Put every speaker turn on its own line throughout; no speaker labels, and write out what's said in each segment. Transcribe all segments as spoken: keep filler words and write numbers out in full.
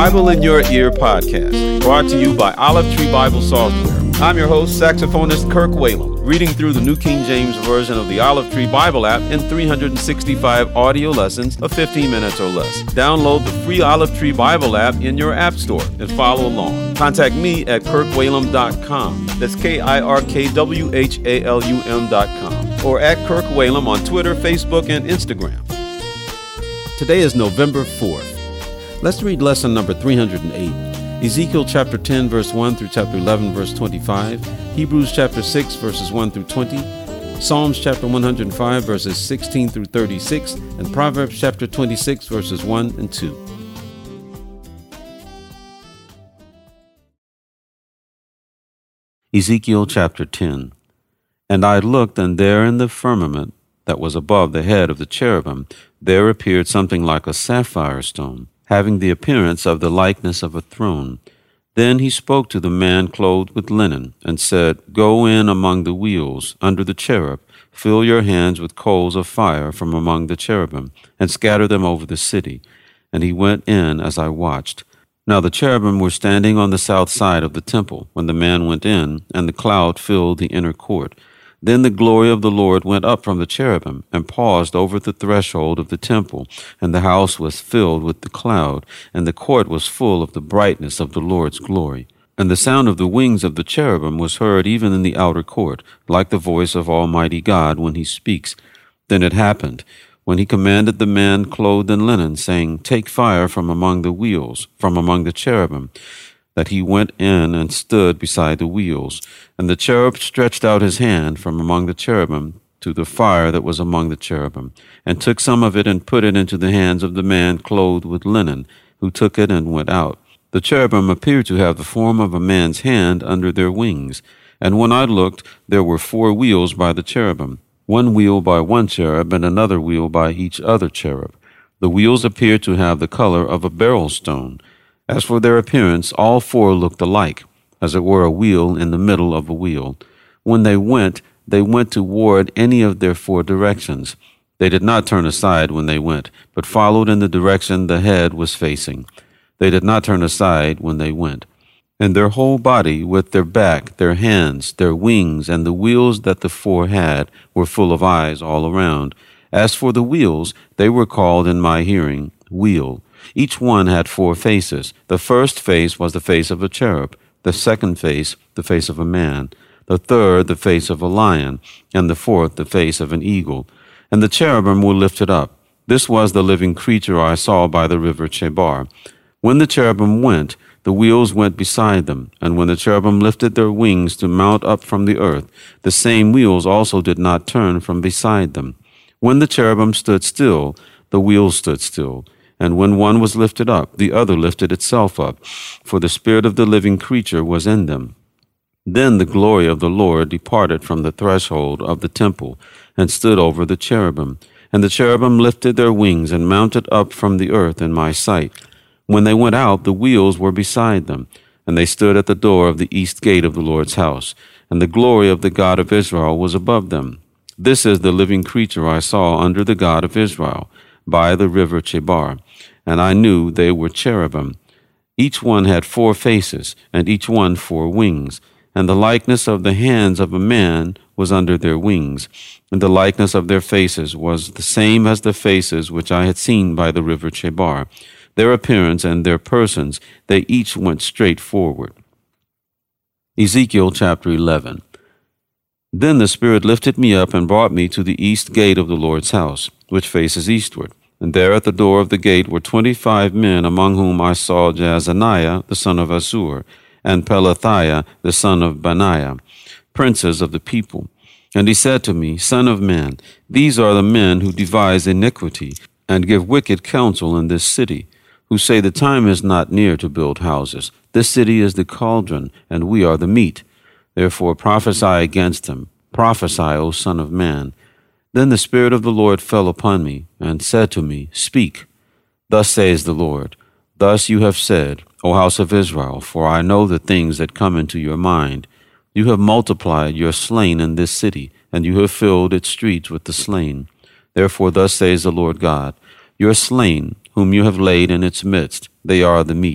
Bible in Your Ear podcast, brought to you by Olive Tree Bible Software. I'm your host, saxophonist Kirk Whalum, reading through the New King James Version of the Olive Tree Bible app in three hundred sixty-five audio lessons of fifteen minutes or less. Download the free Olive Tree Bible app in your app store and follow along. Contact me at kirk whalum dot com. That's K I R K W H A L U M dot com. Or at Kirk Whalum on Twitter, Facebook, and Instagram. Today is November fourth. Let's read lesson number three hundred eight. Ezekiel chapter ten, verse one through chapter eleven, verse twenty-five, Hebrews chapter six, verses one through twenty, Psalms chapter one hundred five, verses sixteen through thirty-six, and Proverbs chapter twenty-six, verses one and two. Ezekiel chapter ten. And I looked, and there in the firmament that was above the head of the cherubim, there appeared something like a sapphire stone, having the appearance of the likeness of a throne. Then he spoke to the man clothed with linen, and said, Go in among the wheels, under the cherub, fill your hands with coals of fire from among the cherubim, and scatter them over the city. And he went in as I watched. Now the cherubim were standing on the south side of the temple, when the man went in, and the cloud filled the inner court. Then the glory of the Lord went up from the cherubim, and paused over the threshold of the temple, and the house was filled with the cloud, and the court was full of the brightness of the Lord's glory. And the sound of the wings of the cherubim was heard even in the outer court, like the voice of Almighty God when he speaks. Then it happened, when he commanded the man clothed in linen, saying, Take fire from among the wheels, from among the cherubim, that he went in and stood beside the wheels. And the cherub stretched out his hand from among the cherubim to the fire that was among the cherubim, and took some of it and put it into the hands of the man clothed with linen, who took it and went out. The cherubim appeared to have the form of a man's hand under their wings. And when I looked, there were four wheels by the cherubim, one wheel by one cherub, and another wheel by each other cherub. The wheels appeared to have the color of a beryl stone. As for their appearance, all four looked alike, as it were a wheel in the middle of a wheel. When they went, they went toward any of their four directions. They did not turn aside when they went, but followed in the direction the head was facing. They did not turn aside when they went. And their whole body, with their back, their hands, their wings, and the wheels that the four had, were full of eyes all around. As for the wheels, they were called in my hearing, wheel. Each one had four faces. The first face was the face of a cherub, the second face the face of a man, the third the face of a lion, and the fourth the face of an eagle. And the cherubim were lifted up. This was the living creature I saw by the river Chebar. When the cherubim went, the wheels went beside them, and when the cherubim lifted their wings to mount up from the earth, the same wheels also did not turn from beside them. When the cherubim stood still, the wheels stood still. And when one was lifted up, the other lifted itself up, for the spirit of the living creature was in them. Then the glory of the Lord departed from the threshold of the temple, and stood over the cherubim. And the cherubim lifted their wings, and mounted up from the earth in my sight. When they went out, the wheels were beside them, and they stood at the door of the east gate of the Lord's house, and the glory of the God of Israel was above them. This is the living creature I saw under the God of Israel, by the river Chebar, and I knew they were cherubim. Each one had four faces, and each one four wings, and the likeness of the hands of a man was under their wings, and the likeness of their faces was the same as the faces which I had seen by the river Chebar. Their appearance and their persons, they each went straight forward. Ezekiel chapter eleven. Then the Spirit lifted me up and brought me to the east gate of the Lord's house, which faces eastward. And there at the door of the gate were twenty-five men, among whom I saw Jaazaniah the son of Azur, and Pelathiah the son of Benaiah, princes of the people. And he said to me, Son of man, these are the men who devise iniquity, and give wicked counsel in this city, who say the time is not near to build houses. This city is the cauldron, and we are the meat. Therefore prophesy against them. Prophesy, O son of man. Then the Spirit of the Lord fell upon me, and said to me, Speak. Thus says the Lord, Thus you have said, O house of Israel, for I know the things that come into your mind. You have multiplied your slain in this city, and you have filled its streets with the slain. Therefore thus says the Lord God, Your slain, whom you have laid in its midst, they are the meat.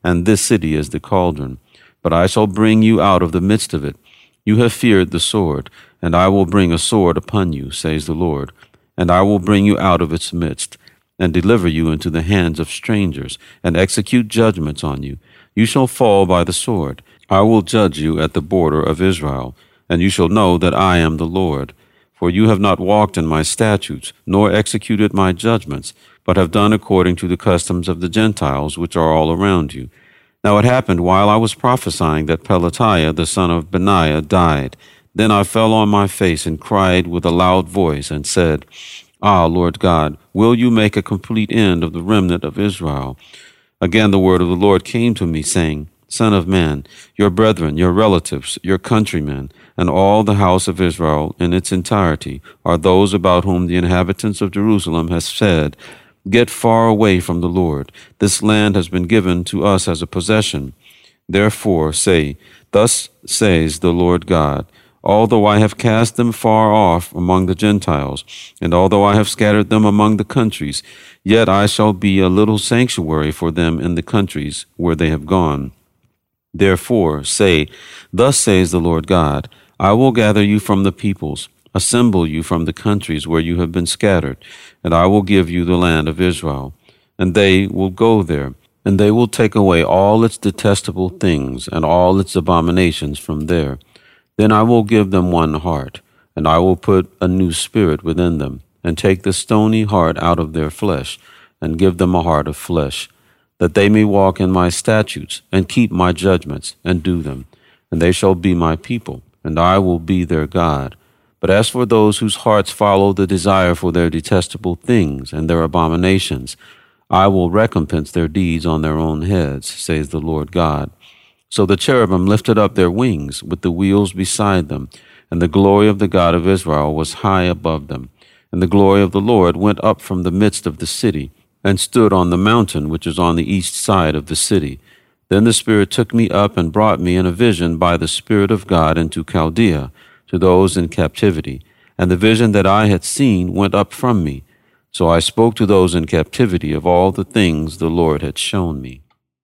and this city is the cauldron. But I shall bring you out of the midst of it. You have feared the sword, and I will bring a sword upon you, says the Lord. And I will bring you out of its midst, and deliver you into the hands of strangers, and execute judgments on you. You shall fall by the sword. I will judge you at the border of Israel, and you shall know that I am the Lord. For you have not walked in my statutes, nor executed my judgments, but have done according to the customs of the Gentiles which are all around you. Now it happened while I was prophesying that Pelatiah the son of Benaiah died. Then I fell on my face and cried with a loud voice, and said, Ah, Lord God, will you make a complete end of the remnant of Israel? Again the word of the Lord came to me, saying, Son of man, your brethren, your relatives, your countrymen, and all the house of Israel in its entirety are those about whom the inhabitants of Jerusalem have said, Get far away from the Lord. This land has been given to us as a possession. Therefore say, Thus says the Lord God, Although I have cast them far off among the Gentiles, and although I have scattered them among the countries, yet I shall be a little sanctuary for them in the countries where they have gone. Therefore say, Thus says the Lord God, I will gather you from the peoples, assemble you from the countries where you have been scattered, and I will give you the land of Israel. And they will go there, and they will take away all its detestable things and all its abominations from there. Then I will give them one heart, and I will put a new spirit within them, and take the stony heart out of their flesh, and give them a heart of flesh, that they may walk in my statutes, and keep my judgments, and do them. And they shall be my people, and I will be their God. But as for those whose hearts follow the desire for their detestable things and their abominations, I will recompense their deeds on their own heads, says the Lord God. So the cherubim lifted up their wings with the wheels beside them, and the glory of the God of Israel was high above them. And the glory of the Lord went up from the midst of the city, and stood on the mountain which is on the east side of the city. Then the Spirit took me up and brought me in a vision by the Spirit of God into Chaldea, to those in captivity. And the vision that I had seen went up from me. So I spoke to those in captivity of all the things the Lord had shown me.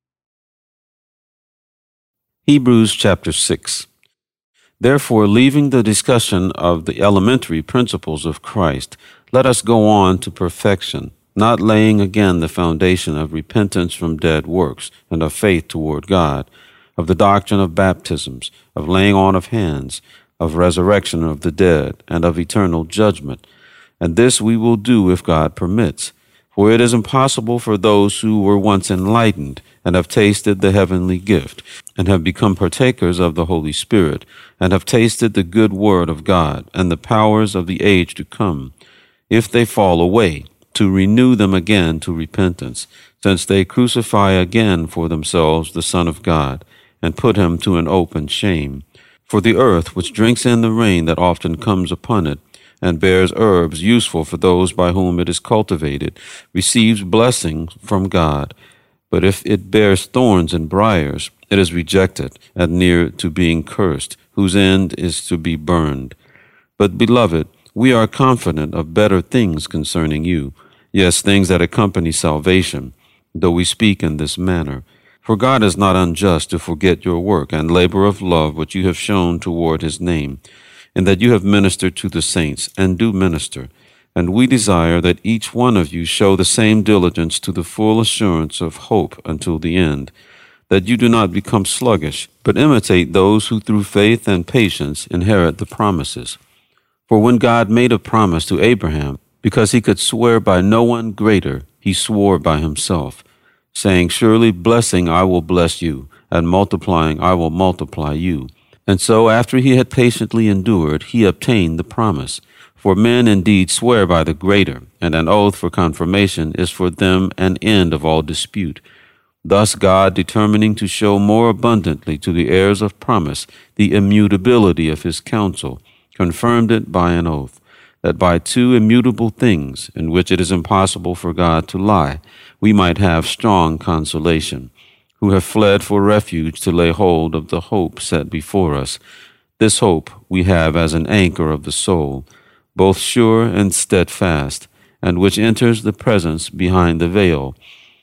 Hebrews chapter six. Therefore, leaving the discussion of the elementary principles of Christ, let us go on to perfection, not laying again the foundation of repentance from dead works and of faith toward God, of the doctrine of baptisms, of laying on of hands, of resurrection of the dead, and of eternal judgment. And this we will do if God permits. For it is impossible for those who were once enlightened and have tasted the heavenly gift, and have become partakers of the Holy Spirit, and have tasted the good word of God and the powers of the age to come, if they fall away, to renew them again to repentance, since they crucify again for themselves the Son of God, and put him to an open shame. For the earth, which drinks in the rain that often comes upon it, and bears herbs useful for those by whom it is cultivated, receives blessing from God. But if it bears thorns and briars, it is rejected, and near to being cursed, whose end is to be burned. But, beloved, we are confident of better things concerning you, yes, things that accompany salvation, though we speak in this manner. For God is not unjust to forget your work and labor of love which you have shown toward his name, and that you have ministered to the saints, and do minister. And we desire that each one of you show the same diligence to the full assurance of hope until the end, that you do not become sluggish, but imitate those who through faith and patience inherit the promises. For when God made a promise to Abraham, because he could swear by no one greater, he swore by himself, saying, Surely blessing I will bless you, and multiplying I will multiply you. And so after he had patiently endured, he obtained the promise. For men indeed swear by the greater, and an oath for confirmation is for them an end of all dispute. Thus God, determining to show more abundantly to the heirs of promise the immutability of his counsel, confirmed it by an oath, that by two immutable things, in which it is impossible for God to lie, we might have strong consolation, who have fled for refuge to lay hold of the hope set before us. This hope we have as an anchor of the soul, both sure and steadfast, and which enters the presence behind the veil,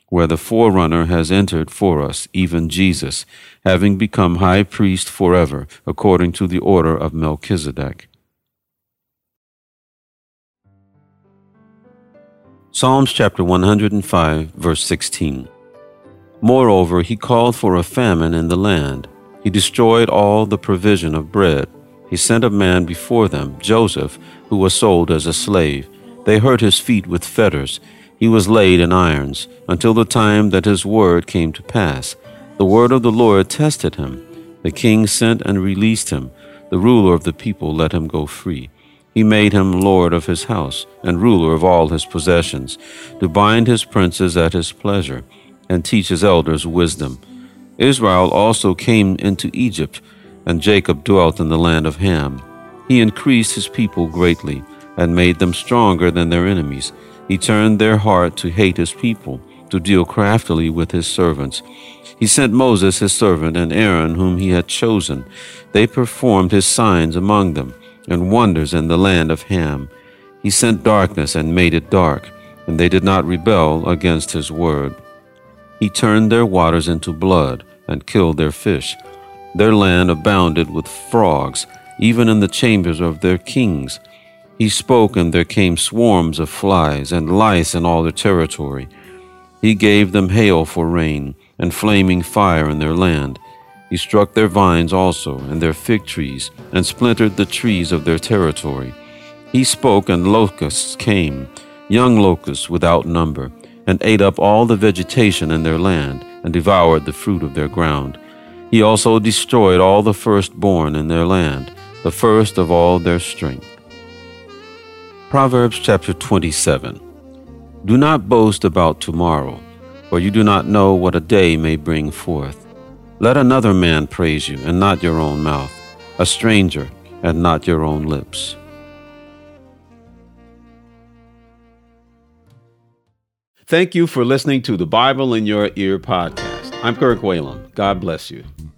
where the forerunner has entered for us, even Jesus, having become high priest forever, according to the order of Melchizedek. Psalms chapter one hundred five, verse sixteen. Moreover, he called for a famine in the land. He destroyed all the provision of bread. He sent a man before them, Joseph, who was sold as a slave. They hurt his feet with fetters. He was laid in irons, until the time that his word came to pass. The word of the Lord tested him. The king sent and released him. The ruler of the people let him go free. He made him lord of his house, and ruler of all his possessions, to bind his princes at his pleasure, and teach his elders wisdom. Israel also came into Egypt, and Jacob dwelt in the land of Ham. He increased his people greatly, and made them stronger than their enemies. He turned their heart to hate his people, to deal craftily with his servants. He sent Moses his servant, and Aaron whom he had chosen. They performed his signs among them, and wonders in the land of Ham. He sent darkness and made it dark, and they did not rebel against his word. He turned their waters into blood, and killed their fish. Their land abounded with frogs, even in the chambers of their kings. He spoke, and there came swarms of flies, and lice in all their territory. He gave them hail for rain, and flaming fire in their land. He struck their vines also, and their fig trees, and splintered the trees of their territory. He spoke, and locusts came, young locusts without number, and ate up all the vegetation in their land, and devoured the fruit of their ground. He also destroyed all the firstborn in their land, the first of all their strength. Proverbs chapter twenty-seven. Do not boast about tomorrow, for you do not know what a day may bring forth. Let another man praise you, and not your own mouth, a stranger, and not your own lips. Thank you for listening to the Bible in Your Ear podcast. I'm Kirk Whalum. God bless you.